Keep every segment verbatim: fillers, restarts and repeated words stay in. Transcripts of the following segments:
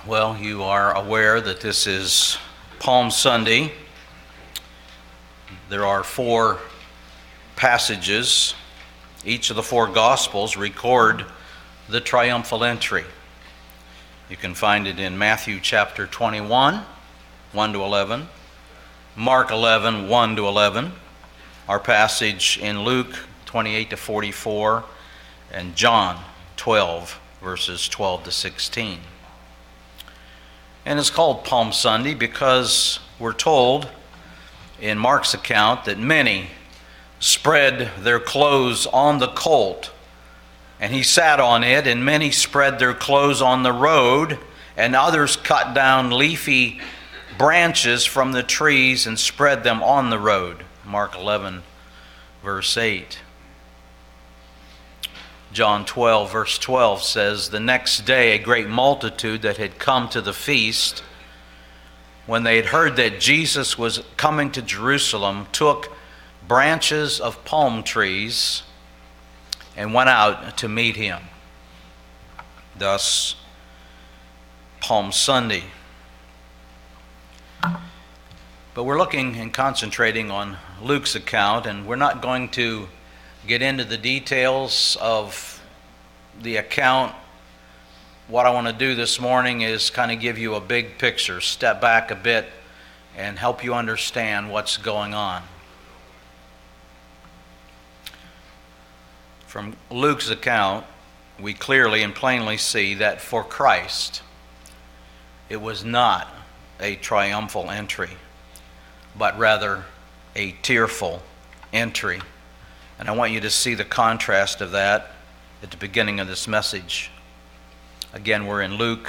Well, you are aware that this is Palm Sunday. There are four passages. Each of the four Gospels record the triumphal entry. You can find it in Matthew chapter twenty-one, one to eleven, Mark eleven, one to eleven, our passage in Luke twenty-eight to forty-four, and John twelve, verses twelve to sixteen. And it's called Palm Sunday because we're told in Mark's account that many spread their clothes on the colt, and he sat on it, and many spread their clothes on the road, and others cut down leafy branches from the trees and spread them on the road. Mark eleven, verse eight. John twelve, verse twelve says, "The next day a great multitude that had come to the feast, when they had heard that Jesus was coming to Jerusalem, took branches of palm trees and went out to meet him." Thus, Palm Sunday. But we're looking and concentrating on Luke's account, and we're not going to get into the details of the account. What I want to do this morning is kind of give you a big picture, step back a bit, and help you understand what's going on. From Luke's account, we clearly and plainly see that for Christ, it was not a triumphal entry, but rather a tearful entry. And I want you to see the contrast of that at the beginning of this message. Again, we're in Luke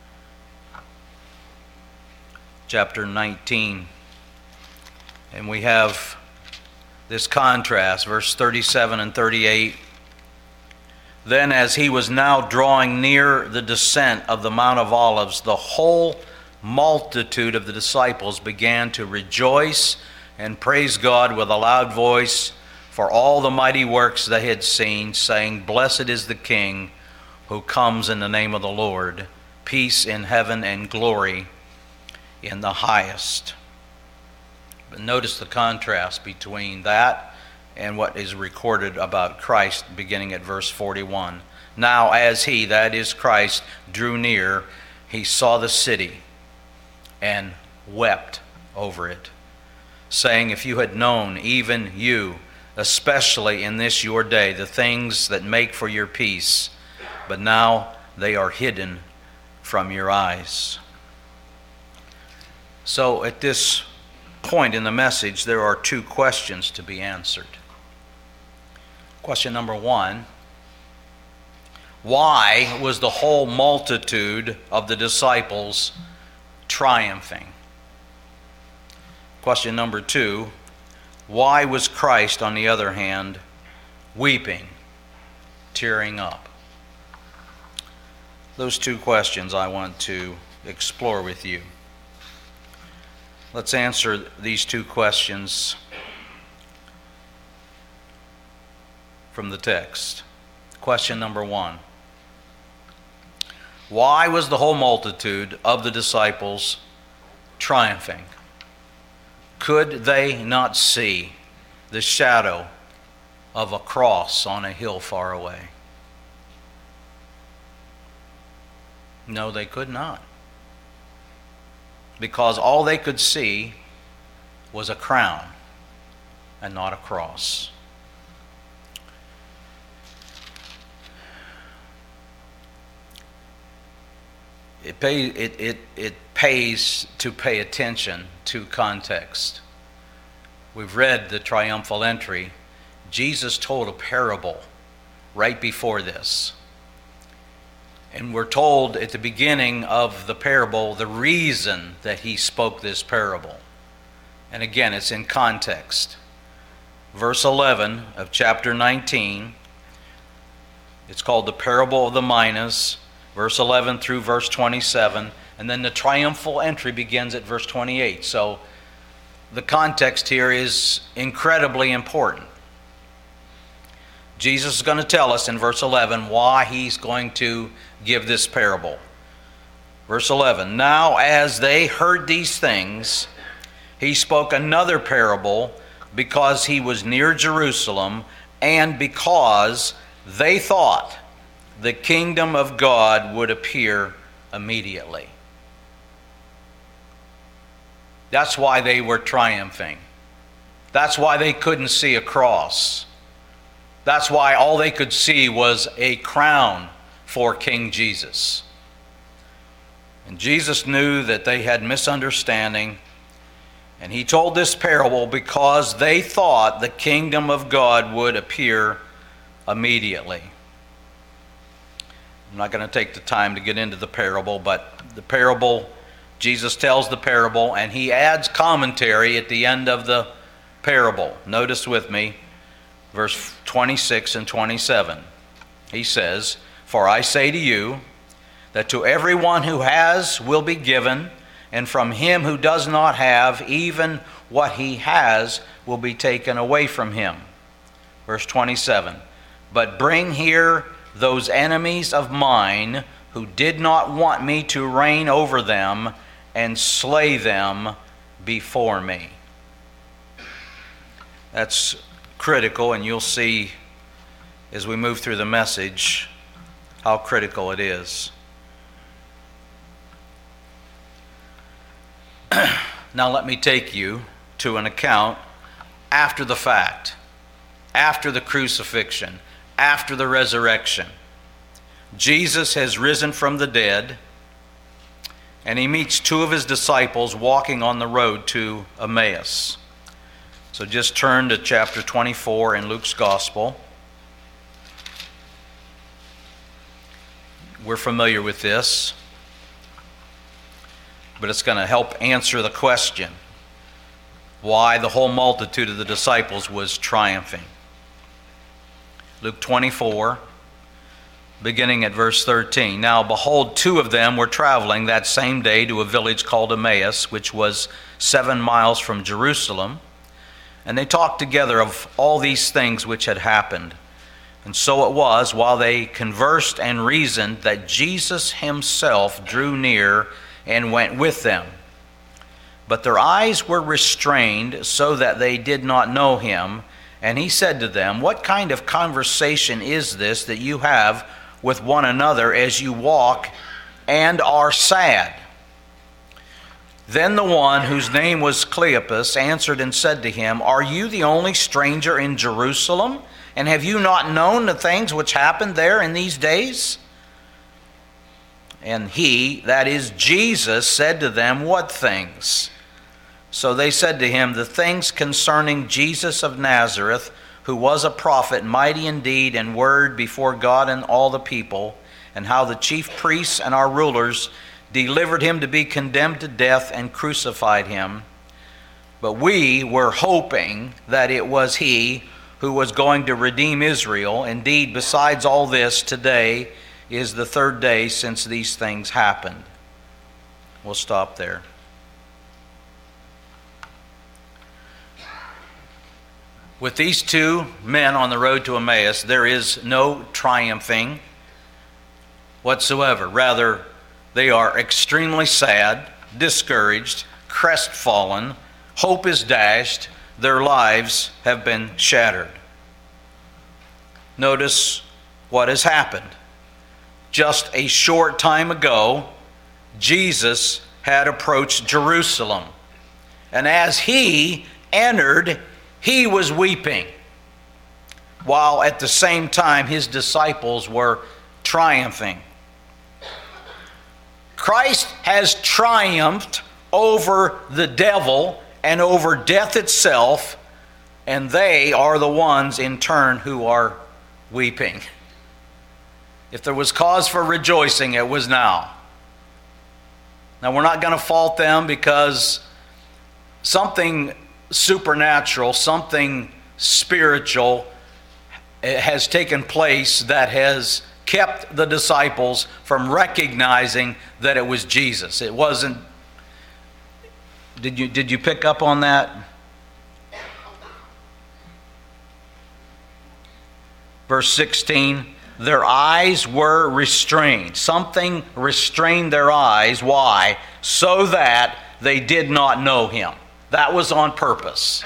chapter nineteen, and we have this contrast, verse thirty-seven and thirty-eight. "Then as he was now drawing near the descent of the Mount of Olives, the whole multitude of the disciples began to rejoice and praise God with a loud voice for all the mighty works they had seen, saying, 'Blessed is the King who comes in the name of the Lord, peace in heaven and glory in the highest.'" But notice the contrast between that and what is recorded about Christ beginning at verse forty-one. "Now as he," that is Christ, "drew near, he saw the city and wept over it, saying, 'If you had known, even you, especially in this your day, the things that make for your peace, but now they are hidden from your eyes.'" So at this point in the message, there are two questions to be answered. Question number one: why was the whole multitude of the disciples triumphing? Question number two: why was Christ, on the other hand, weeping, tearing up? Those two questions I want to explore with you. Let's answer these two questions from the text. Question number one: why was the whole multitude of the disciples triumphing? Could they not see the shadow of a cross on a hill far away? No, they could not. Because all they could see was a crown and not a cross. It, pay, it, it, it pays to pay attention to context. We've read the triumphal entry. Jesus told a parable right before this. And we're told at the beginning of the parable the reason that he spoke this parable. And again, it's in context. Verse eleven of chapter nineteen, it's called the parable of the minas, verse eleven through verse twenty-seven, and then the triumphal entry begins at verse twenty-eight. So the context here is incredibly important. Jesus is going to tell us in verse eleven why he's going to give this parable. Verse eleven, now as they heard these things, he spoke another parable, because he was near Jerusalem, and because they thought the kingdom of God would appear immediately. That's why they were triumphing. That's why they couldn't see a cross. That's why all they could see was a crown for King Jesus. And Jesus knew that they had misunderstanding, and he told this parable because they thought the kingdom of God would appear immediately. I'm not going to take the time to get into the parable, but the parable, Jesus tells the parable, and he adds commentary at the end of the parable. Notice with me, verse twenty-six and twenty-seven. He says, for I say to you, that to everyone who has will be given, and from him who does not have, even what he has will be taken away from him. Verse twenty-seven, but bring here those enemies of mine who did not want me to reign over them, and slay them before me. That's critical, and you'll see as we move through the message how critical it is. Now let me take you to an account after the fact, after the crucifixion, after the resurrection. Jesus has risen from the dead, and he meets two of his disciples walking on the road to Emmaus. So just turn to chapter twenty-four in Luke's Gospel. We're familiar with this, but it's going to help answer the question why the whole multitude of the disciples was triumphing. Luke twenty-four, beginning at verse thirteen. Now behold, two of them were traveling that same day to a village called Emmaus, which was seven miles from Jerusalem. And they talked together of all these things which had happened. And so it was, while they conversed and reasoned, that Jesus himself drew near and went with them. But their eyes were restrained, so that they did not know him. And he said to them, what kind of conversation is this that you have with one another as you walk and are sad? Then the one whose name was Cleopas answered and said to him, are you the only stranger in Jerusalem? And have you not known the things which happened there in these days? And he, that is Jesus, said to them, what things? So they said to him, the things concerning Jesus of Nazareth, who was a prophet, mighty in deed and word before God and all the people, and how the chief priests and our rulers delivered him to be condemned to death and crucified him. But we were hoping that it was he who was going to redeem Israel. Indeed, besides all this, today is the third day since these things happened. We'll stop there. With these two men on the road to Emmaus, there is no triumphing whatsoever. Rather, they are extremely sad, discouraged, crestfallen. Hope is dashed. Their lives have been shattered. Notice what has happened. Just a short time ago, Jesus had approached Jerusalem. And as he entered, he was weeping, while at the same time his disciples were triumphing. Christ has triumphed over the devil and over death itself, and they are the ones in turn who are weeping. If there was cause for rejoicing, it was now. Now, we're not going to fault them, because something supernatural, something spiritual has taken place that has kept the disciples from recognizing that it was Jesus. It wasn't. Did you did you pick up on that? Verse sixteen, their eyes were restrained. Something restrained their eyes. Why? So that they did not know him. That was on purpose.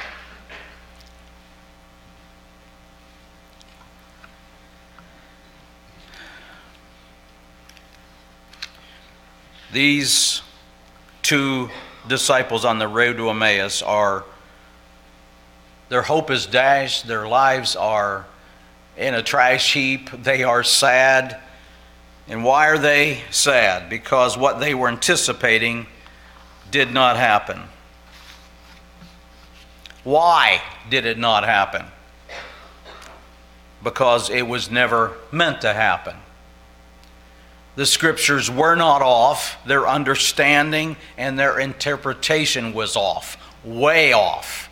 These two disciples on the road to Emmaus are, their hope is dashed, their lives are in a trash heap, they are sad. And why are they sad? Because what they were anticipating did not happen. Why did it not happen? Because it was never meant to happen. The scriptures were not off. Their understanding and their interpretation was off. Way off.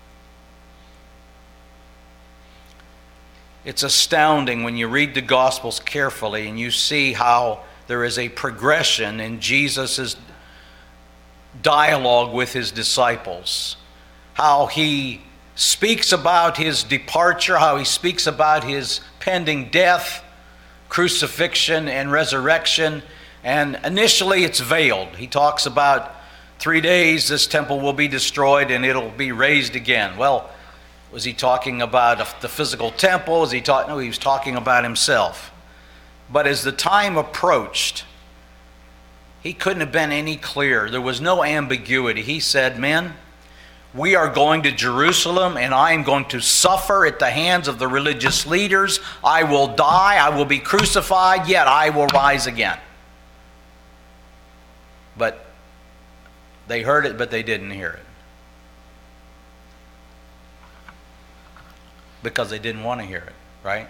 It's astounding when you read the Gospels carefully and you see how there is a progression in Jesus' dialogue with his disciples. How he speaks about his departure, how he speaks about his pending death, crucifixion, and resurrection. And initially it's veiled. He talks about three days this temple will be destroyed and it'll be raised again. Well, was he talking about the physical temple? Was he talking? No, he was talking about himself. But as the time approached, he couldn't have been any clearer. There was no ambiguity. He said, men, we are going to Jerusalem and I am going to suffer at the hands of the religious leaders. I will die, I will be crucified, yet I will rise again. But they heard it, but they didn't hear it. Because they didn't want to hear it, right?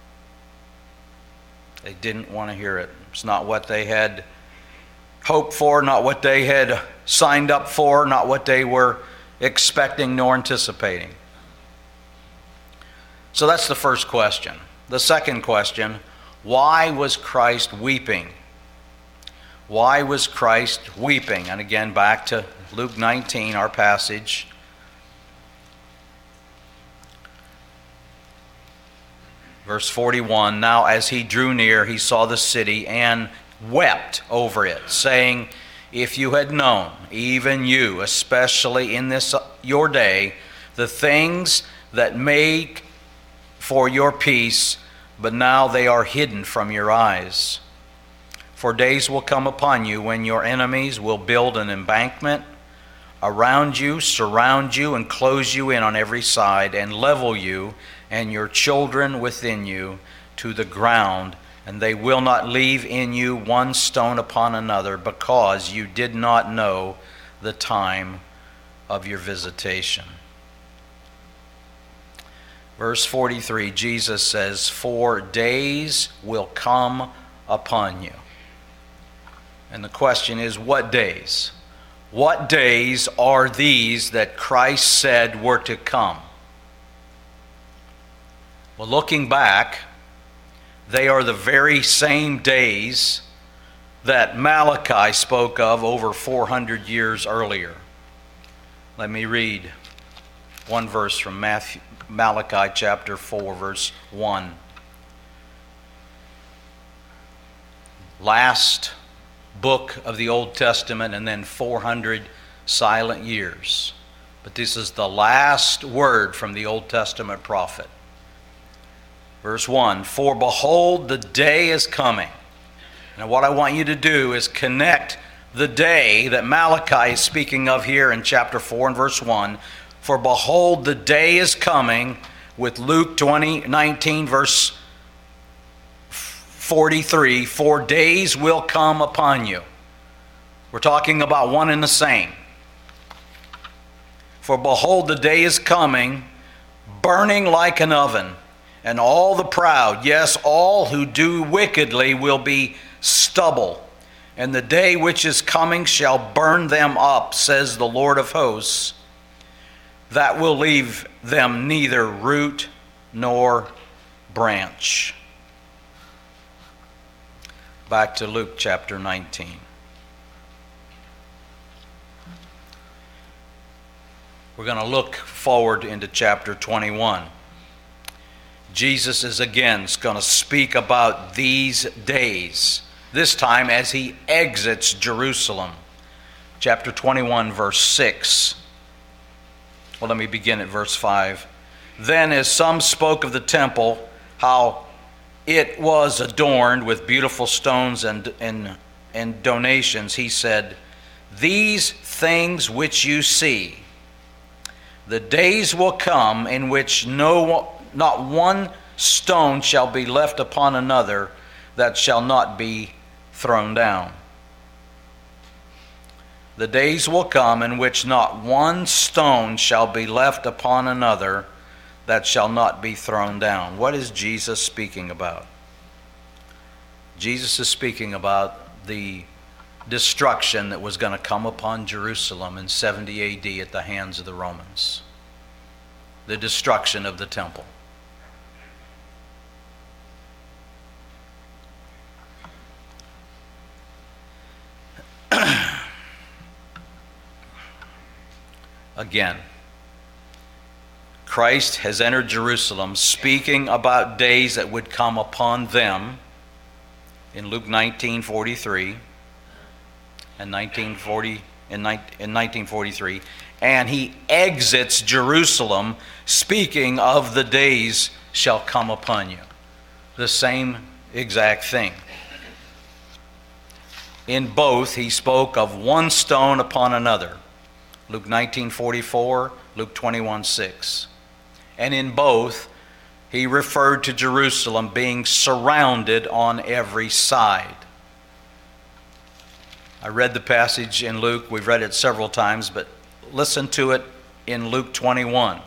They didn't want to hear it. It's not what they had hoped for, not what they had signed up for, not what they were expecting nor anticipating. So that's the first question. The second question, why was Christ weeping? Why was Christ weeping? And again, back to Luke nineteen, our passage. Verse forty-one, now as he drew near, he saw the city and wept over it, saying, if you had known, even you, especially in this your day, the things that make for your peace, but now they are hidden from your eyes. For days will come upon you when your enemies will build an embankment around you, surround you, and close you in on every side, and level you and your children within you to the ground, and they will not leave in you one stone upon another, because you did not know the time of your visitation. Verse forty-three, Jesus says, for days will come upon you. And the question is, what days? What days are these that Christ said were to come? Well, looking back, they are the very same days that Malachi spoke of over four hundred years earlier. Let me read one verse from Matthew, Malachi chapter four, verse one. Last book of the Old Testament, and then four hundred silent years. But this is the last word from the Old Testament prophet. Verse one, for behold, the day is coming. Now what I want you to do is connect the day that Malachi is speaking of here in chapter four and verse one. For behold, the day is coming, with Luke twenty, nineteen, verse forty-three, for days will come upon you. We're talking about one and the same. For behold, the day is coming, burning like an oven, and all the proud, yes, all who do wickedly, will be stubble. And the day which is coming shall burn them up, says the Lord of hosts, that will leave them neither root nor branch. Back to Luke chapter nineteen. We're going to look forward into chapter twenty-one. Jesus is again going to speak about these days, this time as he exits Jerusalem. Chapter twenty-one, verse six. Well, let me begin at verse five. Then as some spoke of the temple, how it was adorned with beautiful stones and, and, and donations, he said, "These things which you see, the days will come in which no not one stone shall be left upon another that shall not be thrown down." The days will come in which not one stone shall be left upon another that shall not be thrown down. What is Jesus speaking about? Jesus is speaking about the destruction that was going to come upon Jerusalem in seventy A D at the hands of the Romans. The destruction of the temple. Again, Christ has entered Jerusalem speaking about days that would come upon them in Luke nineteen forty-three and nineteen forty in nineteen forty-three, and he exits Jerusalem speaking of the days shall come upon you. The same exact thing. In both he spoke of one stone upon another. Luke nineteen forty-four, Luke twenty-one six. And in both, he referred to Jerusalem being surrounded on every side. I read the passage in Luke. We've read it several times, but listen to it in Luke twenty-one.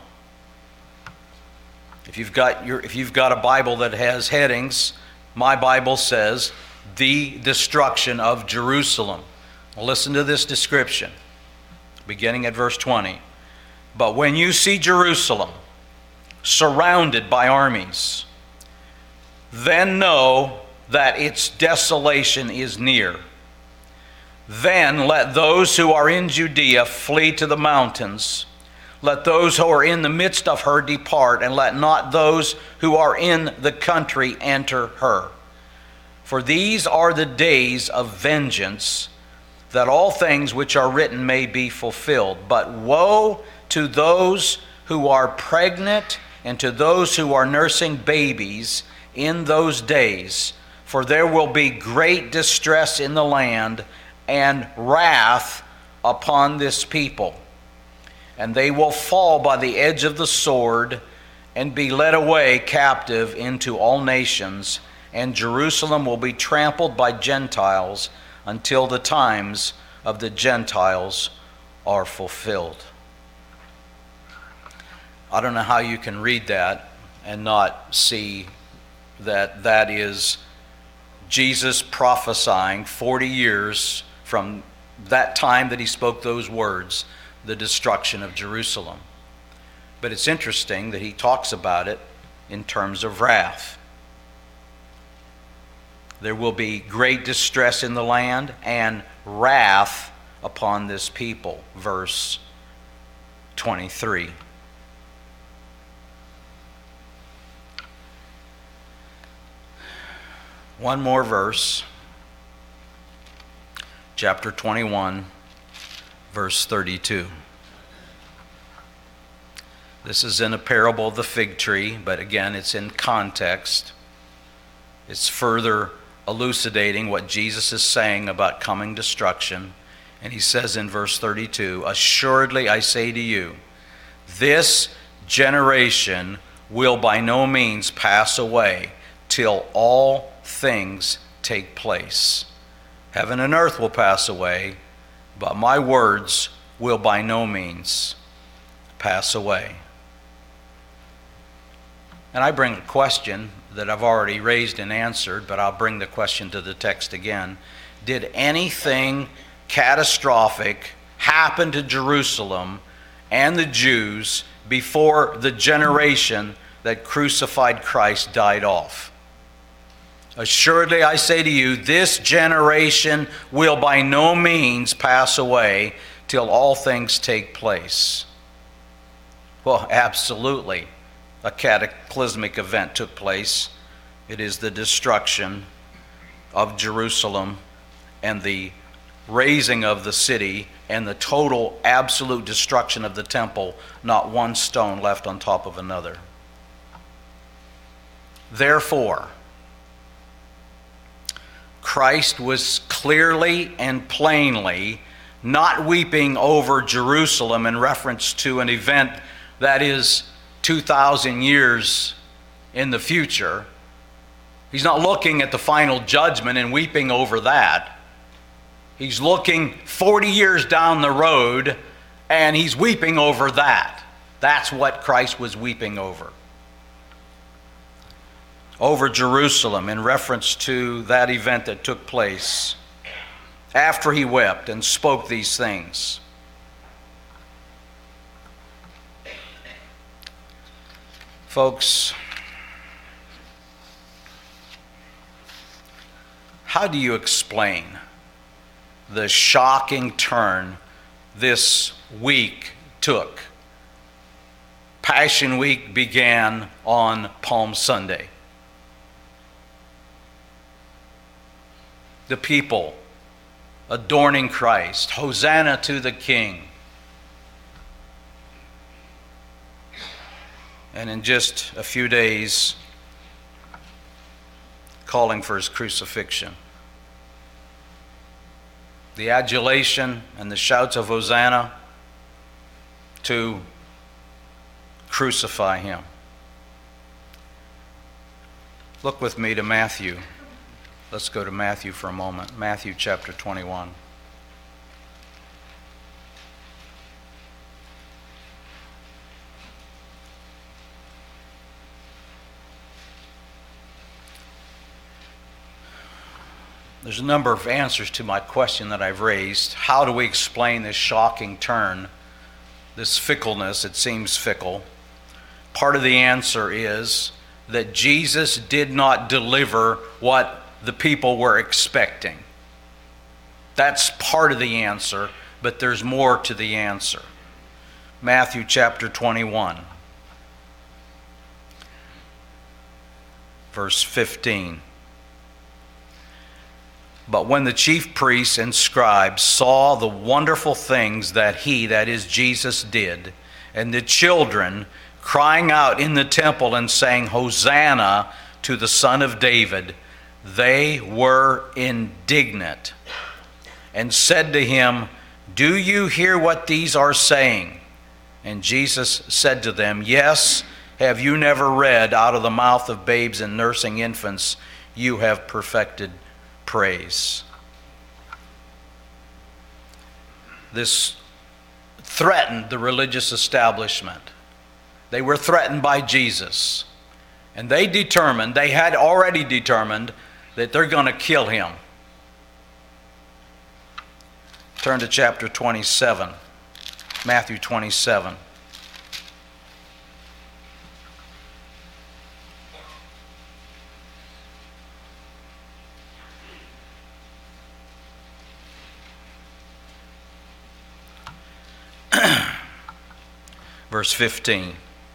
If you've got your, if you've got a Bible that has headings, my Bible says, "The destruction of Jerusalem." Well, listen to this description, beginning at verse twenty. "But when you see Jerusalem surrounded by armies, then know that its desolation is near. Then let those who are in Judea flee to the mountains. Let those who are in the midst of her depart, and let not those who are in the country enter her. For these are the days of vengeance, that all things which are written may be fulfilled. But woe to those who are pregnant and to those who are nursing babies in those days, for there will be great distress in the land and wrath upon this people. And they will fall by the edge of the sword and be led away captive into all nations, and Jerusalem will be trampled by Gentiles until the times of the Gentiles are fulfilled." I don't know how you can read that and not see that that is Jesus prophesying forty years from that time that he spoke those words, the destruction of Jerusalem. But it's interesting that he talks about it in terms of wrath. There will be great distress in the land and wrath upon this people. Verse twenty-three. One more verse. Chapter twenty-one, verse thirty-two. This is in a parable of the fig tree, but again, it's in context. It's further elucidating what Jesus is saying about coming destruction. And he says in verse thirty-two, "Assuredly I say to you, this generation will by no means pass away till all things take place. Heaven and earth will pass away, but my words will by no means pass away." And I bring a question that I've already raised and answered, but I'll bring the question to the text again. Did anything catastrophic happen to Jerusalem and the Jews before the generation that crucified Christ died off? Assuredly I say to you, this generation will by no means pass away till all things take place. Well, absolutely. a cataclysmic event took place. It is the destruction of Jerusalem and the razing of the city and the total absolute destruction of the temple, not one stone left on top of another. Therefore, Christ was clearly and plainly not weeping over Jerusalem in reference to an event that is two thousand years in the future. He's not looking at the final judgment and weeping over that. He's looking forty years down the road and he's weeping over that. That's what Christ was weeping over. Over Jerusalem in reference to that event that took place after he wept and spoke these things. Folks, how do you explain the shocking turn this week took? Passion Week began on Palm Sunday. The people adorning Christ, Hosanna to the King. And in just a few days, calling for his crucifixion. The adulation and the shouts of Hosanna to crucify him. Look with me to Matthew. Let's go to Matthew for a moment. Matthew chapter twenty-one. There's a number of answers to my question that I've raised. How do we explain this shocking turn, this fickleness? It seems fickle. Part of the answer is that Jesus did not deliver what the people were expecting. That's part of the answer, but there's more to the answer. Matthew chapter twenty-one, verse fifteen. But when the chief priests and scribes saw the wonderful things that he, that is Jesus, did, and the children crying out in the temple and saying, Hosanna to the Son of David, they were indignant and said to him, do you hear what these are saying? And Jesus said to them, yes, have you never read, out of the mouth of babes and nursing infants you have perfected praise. This threatened the religious establishment. They were threatened by Jesus. And they determined, they had already determined, that they're going to kill him. Turn to chapter twenty-seven, Matthew twenty-seven. Verse fifteen.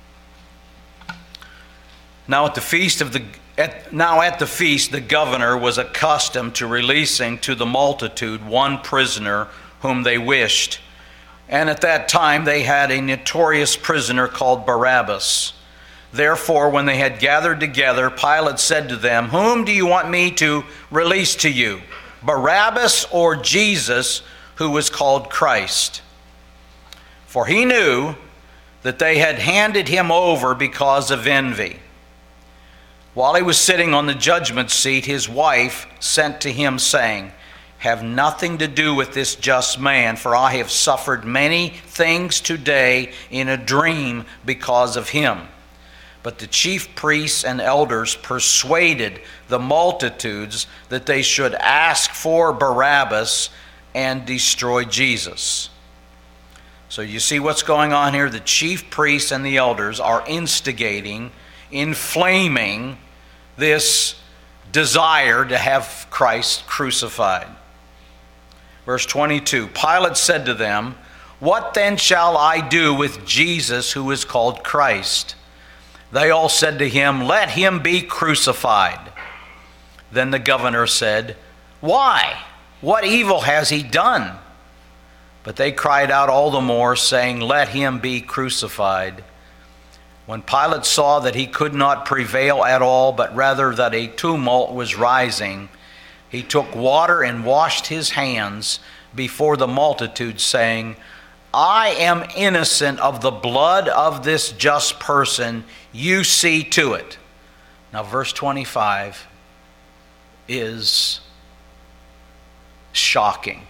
Now at the feast of the at, now at the feast the governor was accustomed to releasing to the multitude one prisoner whom they wished. And at that time they had a notorious prisoner called Barabbas. Therefore, when they had gathered together, Pilate said to them, whom do you want me to release to you, Barabbas or Jesus, who was called Christ? For he knew that they had handed him over because of envy. While he was sitting on the judgment seat, his wife sent to him, saying, have nothing to do with this just man, for I have suffered many things today in a dream because of him. But the chief priests and elders persuaded the multitudes that they should ask for Barabbas and destroy Jesus. So you see what's going on here? The chief priests and the elders are instigating, inflaming this desire to have Christ crucified. Verse twenty-two, Pilate said to them, what then shall I do with Jesus who is called Christ? They all said to him, "Let him be crucified." Then the governor said, "Why? What evil has he done?" But they cried out all the more, saying, "Let him be crucified." When Pilate saw that he could not prevail at all, but rather that a tumult was rising, he took water and washed his hands before the multitude, saying, "I am innocent of the blood of this just person. You see to it." Now, verse twenty-five is shocking.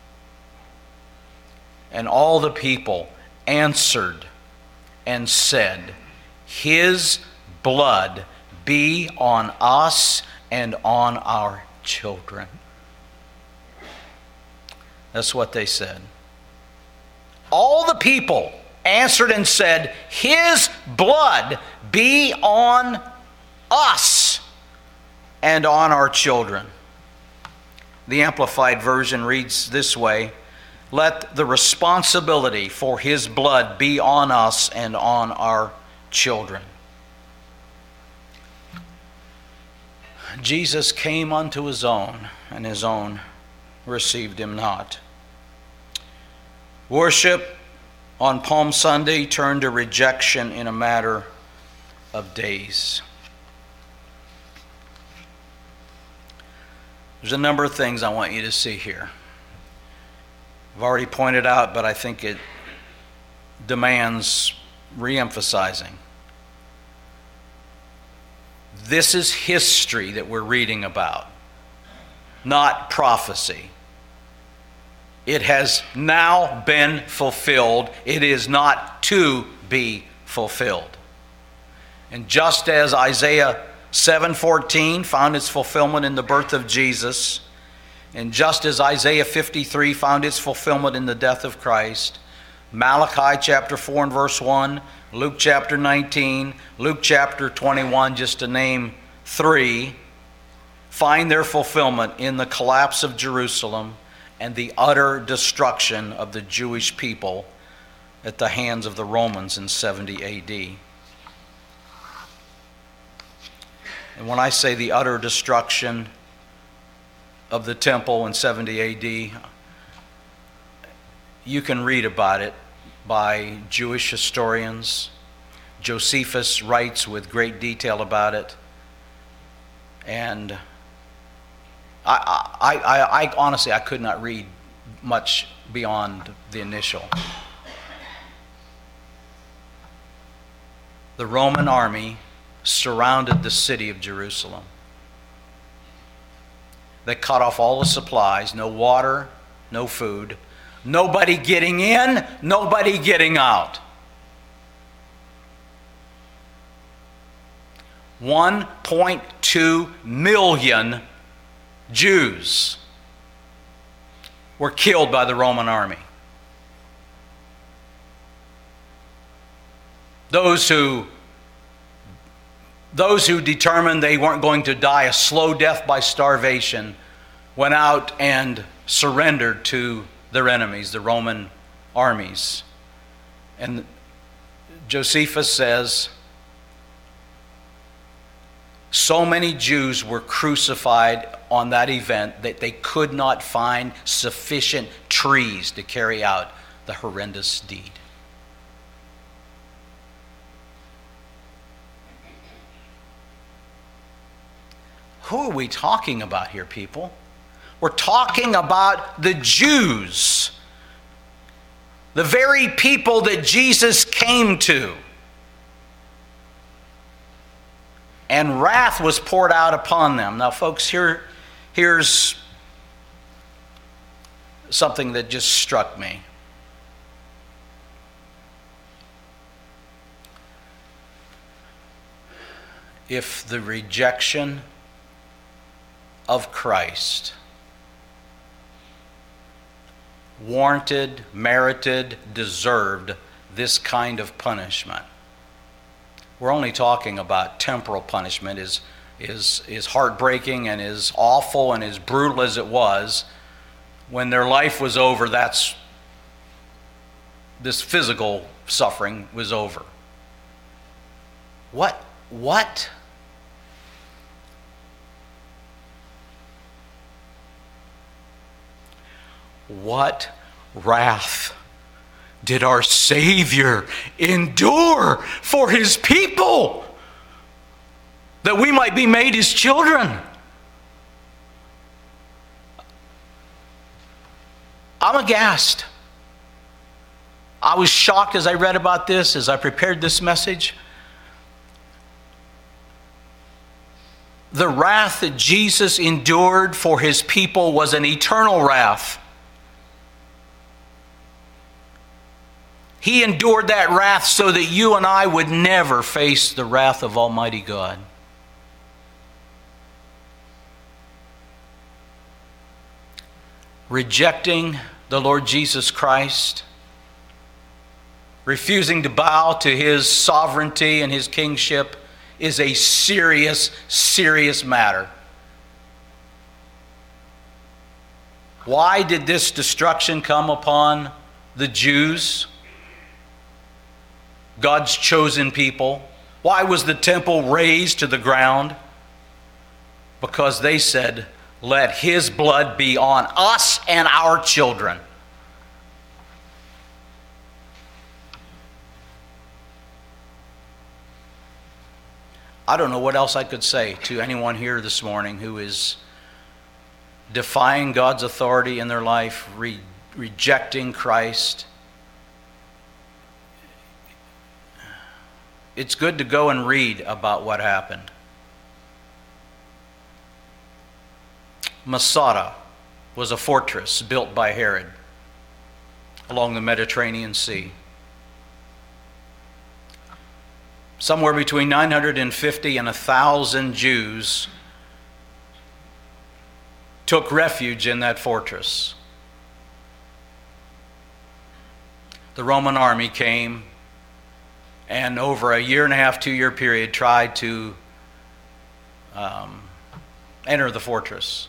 And all the people answered and said, "His blood be on us and on our children." That's what they said. All the people answered and said, "His blood be on us and on our children." The Amplified Version reads this way, "Let the responsibility for his blood be on us and on our children." Jesus came unto his own, and his own received him not. Worship on Palm Sunday turned to rejection in a matter of days. There's a number of things I want you to see here. I've already pointed out, but I think it demands re-emphasizing. This is history that we're reading about, not prophecy. It has now been fulfilled. It is not to be fulfilled. And just as Isaiah seven fourteen found its fulfillment in the birth of Jesus, and just as Isaiah fifty-three found its fulfillment in the death of Christ, Malachi chapter four and verse one, Luke chapter nineteen, Luke chapter twenty-one, just to name three, find their fulfillment in the collapse of Jerusalem and the utter destruction of the Jewish people at the hands of the Romans in seventy A D. And when I say the utter destruction of the temple in seventy A D, you can read about it by Jewish historians. Josephus writes with great detail about it. And I, I, I, I honestly, I could not read much beyond the initial. The Roman army surrounded the city of Jerusalem. They cut off all the supplies, no water, no food, nobody getting in, nobody getting out. one point two million Jews were killed by the Roman army. Those who Those who determined they weren't going to die a slow death by starvation went out and surrendered to their enemies, the Roman armies. And Josephus says, so many Jews were crucified on that event that they could not find sufficient trees to carry out the horrendous deed. Who are we talking about here, people? We're talking about the Jews, the very people that Jesus came to. And wrath was poured out upon them. Now, folks, here, here's something that just struck me. If the rejection of Christ warranted, merited, deserved this kind of punishment, we're only talking about temporal punishment. Is is is heartbreaking and is awful and as brutal as it was. When their life was over, that's this physical suffering was over. What? What? What wrath did our Savior endure for his people, that we might be made his children? I'm aghast. I was shocked as I read about this, as I prepared this message. The wrath that Jesus endured for his people was an eternal wrath. He endured that wrath so that you and I would never face the wrath of Almighty God. Rejecting the Lord Jesus Christ, refusing to bow to his sovereignty and his kingship, is a serious, serious matter. Why did this destruction come upon the Jews, God's chosen people? Why was the temple razed to the ground? Because they said, "Let his blood be on us and our children." I don't know what else I could say to anyone here this morning who is defying God's authority in their life, re- rejecting Christ. It's good to go and read about what happened. Masada was a fortress built by Herod along the Mediterranean Sea. Somewhere between nine hundred fifty and one thousand Jews took refuge in that fortress. The Roman army came and over a year and a half, two year period tried to um, enter the fortress.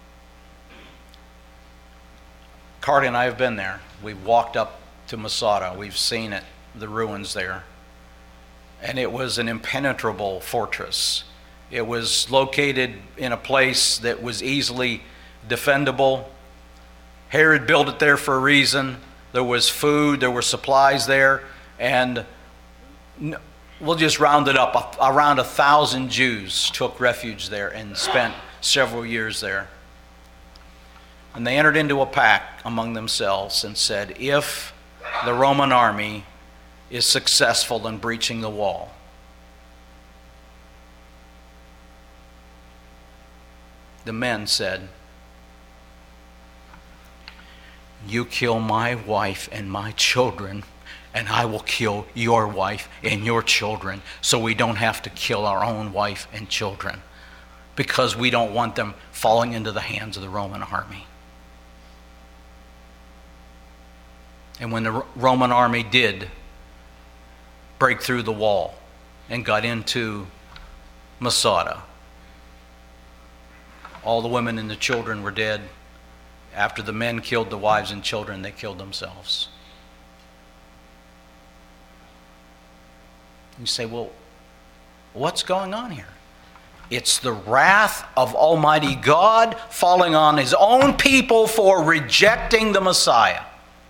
Cardi and I have been there. We've walked up to Masada. We've seen it, the ruins there. And it was an impenetrable fortress. It was located in a place that was easily defendable. Herod built it there for a reason. There was food, there were supplies there, and we'll just round it up. Around a thousand Jews took refuge there and spent several years there. And they entered into a pact among themselves and said, if the Roman army is successful in breaching the wall, the men said, you kill my wife and my children, and I will kill your wife and your children, so we don't have to kill our own wife and children, because we don't want them falling into the hands of the Roman army. And when the Roman army did break through the wall and got into Masada, all the women and the children were dead. After the men killed the wives and children, they killed themselves. You say, well, what's going on here? It's the wrath of Almighty God falling on his own people for rejecting the Messiah.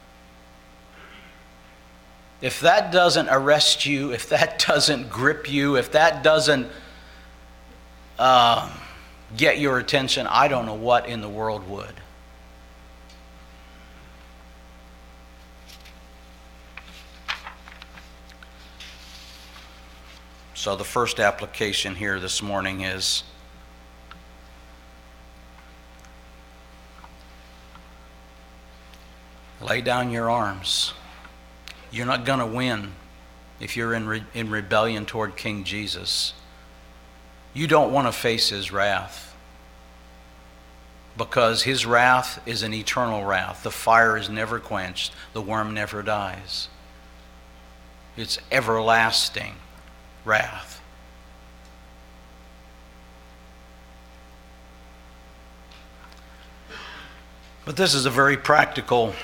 If that doesn't arrest you, if that doesn't grip you, if that doesn't uh, get your attention, I don't know what in the world would. So the first application here this morning is lay down your arms. You're not going to win if you're in re- in rebellion toward King Jesus. You don't want to face his wrath, because his wrath is an eternal wrath. The fire is never quenched. The worm never dies. It's everlasting wrath. But this is a very practical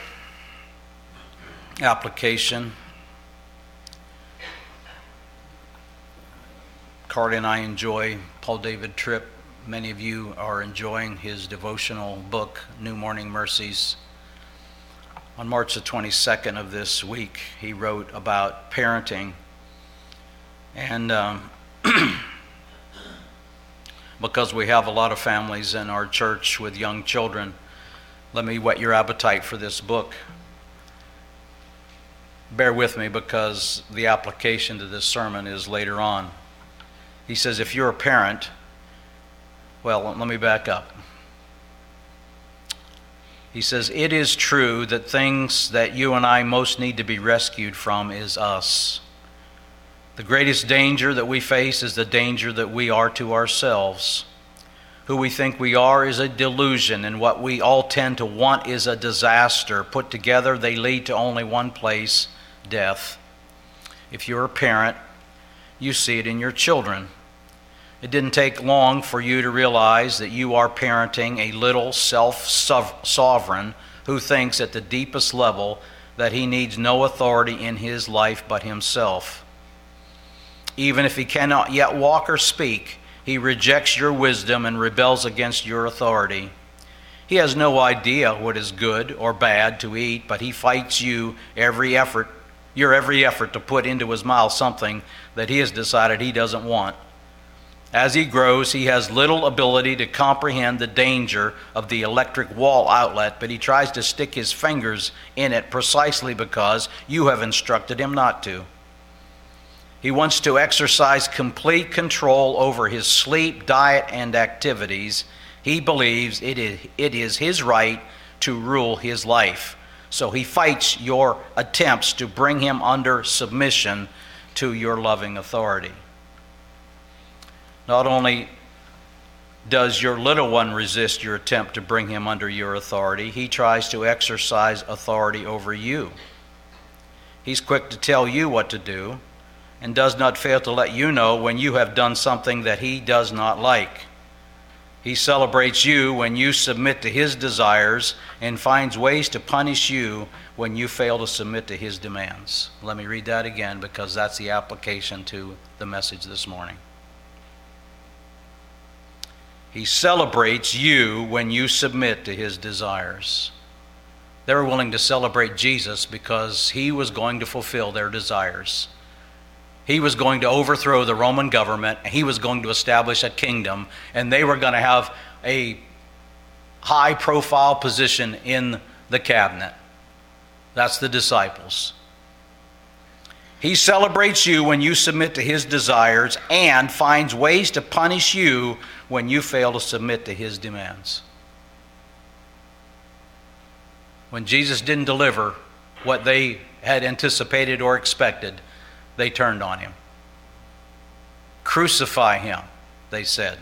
application. Carly and I enjoy Paul David Tripp. Many of you are enjoying his devotional book, New Morning Mercies. On March the twenty-second of this week, he wrote about parenting. And um, because we have a lot of families in our church with young children, let me whet your appetite for this book. Bear with me because the application to this sermon is later on. He says, if you're a parent, well, let me back up. He says, it is true that things that you and I most need to be rescued from is us. The greatest danger that we face is the danger that we are to ourselves. Who we think we are is a delusion, and what we all tend to want is a disaster. Put together, they lead to only one place, death. If you're a parent, you see it in your children. It didn't take long for you to realize that you are parenting a little self-sovereign who thinks at the deepest level that he needs no authority in his life but himself. Even if he cannot yet walk or speak, he rejects your wisdom and rebels against your authority. He has no idea what is good or bad to eat, but he fights you every effort, your every effort to put into his mouth something that he has decided he doesn't want. As he grows, he has little ability to comprehend the danger of the electric wall outlet, but he tries to stick his fingers in it precisely because you have instructed him not to. He wants to exercise complete control over his sleep, diet, and activities. He believes it is, it is his right to rule his life. So he fights your attempts to bring him under submission to your loving authority. Not only does your little one resist your attempt to bring him under your authority, he tries to exercise authority over you. He's quick to tell you what to do and does not fail to let you know when you have done something that he does not like. He celebrates you when you submit to his desires and finds ways to punish you when you fail to submit to his demands. Let me read that again because that's the application to the message this morning. He celebrates you when you submit to his desires. They were willing to celebrate Jesus because he was going to fulfill their desires. He was going to overthrow the Roman government. He was going to establish a kingdom, and they were going to have a high-profile position in the cabinet. That's the disciples. He celebrates you when you submit to his desires and finds ways to punish you when you fail to submit to his demands. When Jesus didn't deliver what they had anticipated or expected, they turned on him. Crucify him, they said.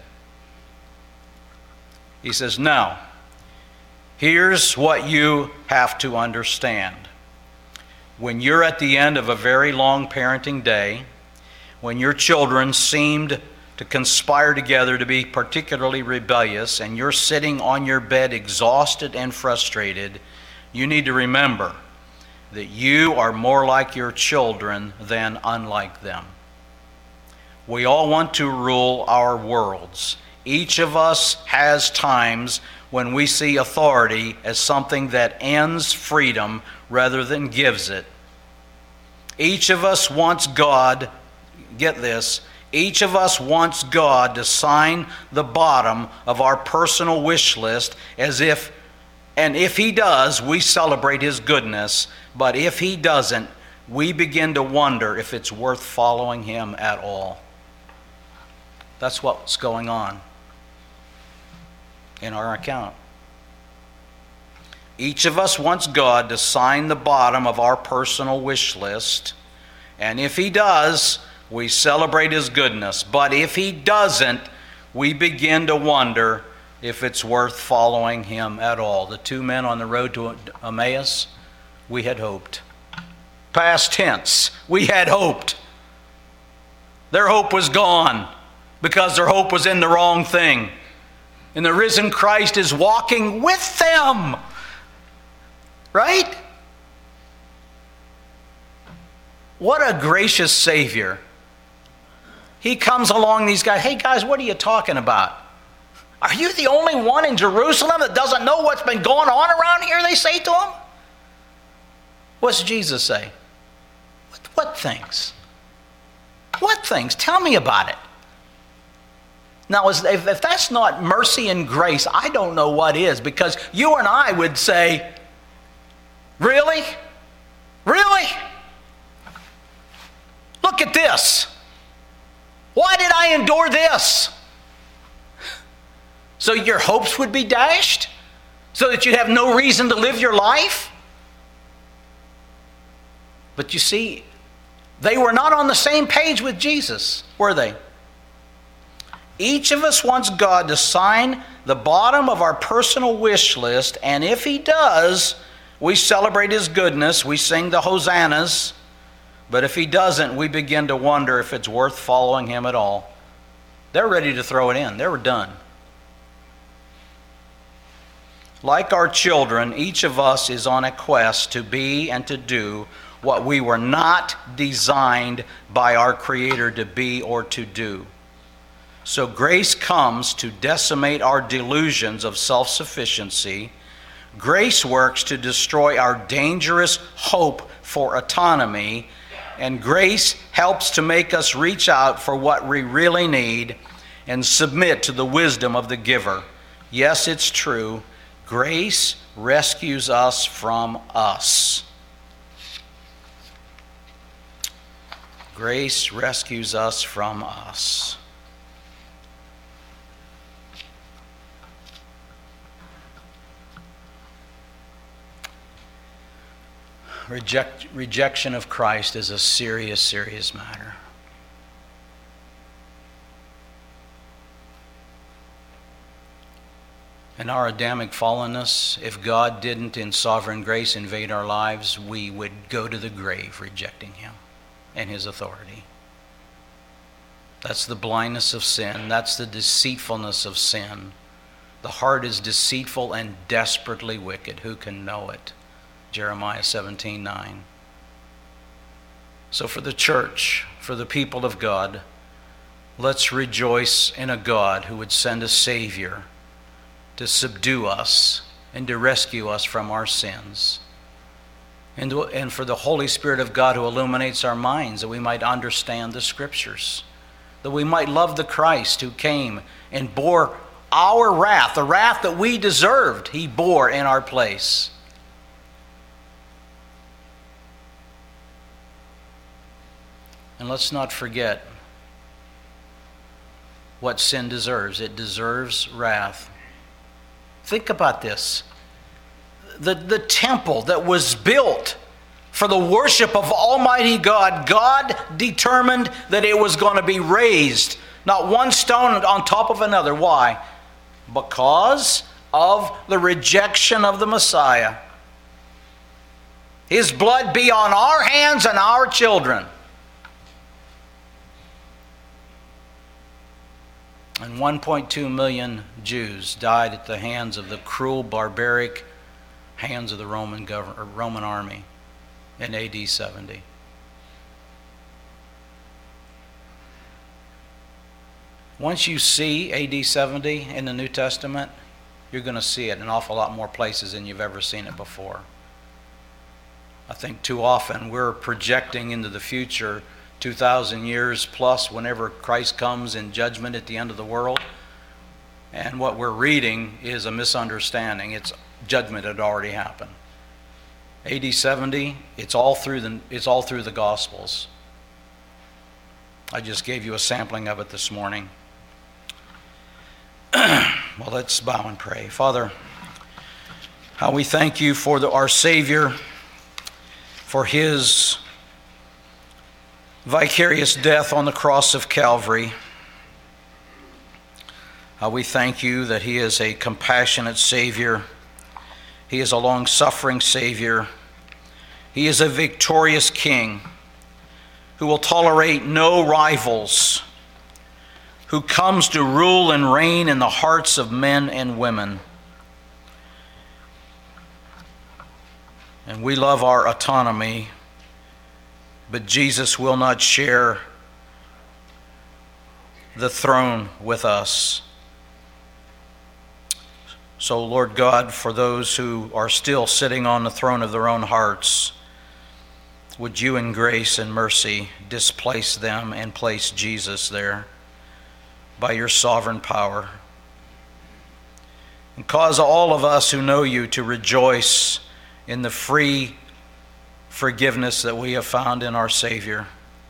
He says, now, here's what you have to understand. When you're at the end of a very long parenting day, when your children seemed to conspire together to be particularly rebellious, and you're sitting on your bed exhausted and frustrated, you need to remember that you are more like your children than unlike them. We all want to rule our worlds. Each of us has times when we see authority as something that ends freedom rather than gives it. Each of us wants God, get this, each of us wants God to sign the bottom of our personal wish list as if, and if he does, we celebrate his goodness, but if he doesn't, we begin to wonder if it's worth following him at all. That's what's going on in our account. Each of us wants God to sign the bottom of our personal wish list, and if he does, we celebrate his goodness. But if he doesn't, we begin to wonder if it's worth following him at all. The two men on the road to Emmaus, we had hoped. Past tense, we had hoped. Their hope was gone because their hope was in the wrong thing. And the risen Christ is walking with them. Right? What a gracious Savior. He comes along these guys, hey guys, what are you talking about? Are you the only one in Jerusalem that doesn't know what's been going on around here, they say to him? What's Jesus say? What, what things? What things? Tell me about it. Now, if, if that's not mercy and grace, I don't know what is, because you and I would say, really? Really? Look at this. Why did I endure this? So your hopes would be dashed? So that you'd have no reason to live your life? But you see, they were not on the same page with Jesus, were they? Each of us wants God to sign the bottom of our personal wish list, and if He does, we celebrate His goodness, we sing the hosannas. But if He doesn't, we begin to wonder if it's worth following Him at all. They're ready to throw it in. They were done. Like our children, each of us is on a quest to be and to do what we were not designed by our Creator to be or to do. So grace comes to decimate our delusions of self-sufficiency. Grace works to destroy our dangerous hope for autonomy. And grace helps to make us reach out for what we really need and submit to the wisdom of the giver. Yes, it's true. Grace rescues us from us. Grace rescues us from us. Reject, rejection of Christ is a serious, serious matter. In our Adamic fallenness, if God didn't in sovereign grace invade our lives, we would go to the grave rejecting Him and His authority. That's the blindness of sin. That's the deceitfulness of sin. The heart is deceitful and desperately wicked. Who can know it? Jeremiah seventeen nine. So for the church, for the people of God, let's rejoice in a God who would send a Savior to subdue us and to rescue us from our sins. And, to, and for the Holy Spirit of God who illuminates our minds that we might understand the Scriptures, that we might love the Christ who came and bore our wrath, the wrath that we deserved, He bore in our place. And let's not forget what sin deserves. It deserves wrath. Think about this. The, the temple that was built for the worship of Almighty God, God determined that it was going to be raised, not one stone on top of another. Why? Because of the rejection of the Messiah. His blood be on our hands and our children. And one point two million Jews died at the hands of the cruel, barbaric hands of the Roman government, or Roman army in A D seventy. Once you see A D seventy in the New Testament, you're going to see it in an awful lot more places than you've ever seen it before. I think too often we're projecting into the future two thousand years plus whenever Christ comes in judgment at the end of the world. And what we're reading is a misunderstanding. It's judgment had already happened. A D seventy, it's all through the it's all through the Gospels. I just gave you a sampling of it this morning. Well, let's bow and pray. Father, how we thank you for the, our Savior, for His vicarious death on the cross of Calvary. Uh, we thank you that He is a compassionate Savior. He is a long-suffering Savior. He is a victorious King who will tolerate no rivals, who comes to rule and reign in the hearts of men and women. And we love our autonomy, but Jesus will not share the throne with us. So, Lord God, for those who are still sitting on the throne of their own hearts, would you in grace and mercy displace them and place Jesus there by your sovereign power? And cause all of us who know you to rejoice in the free forgiveness that we have found in our Savior.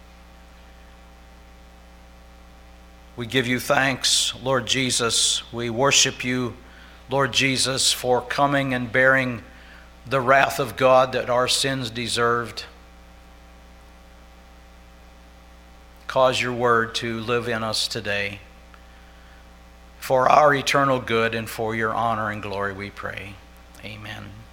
We give you thanks, Lord Jesus. We worship you, Lord Jesus, for coming and bearing the wrath of God that our sins deserved. Cause your word to live in us today. For our eternal good and for your honor and glory we pray. Amen.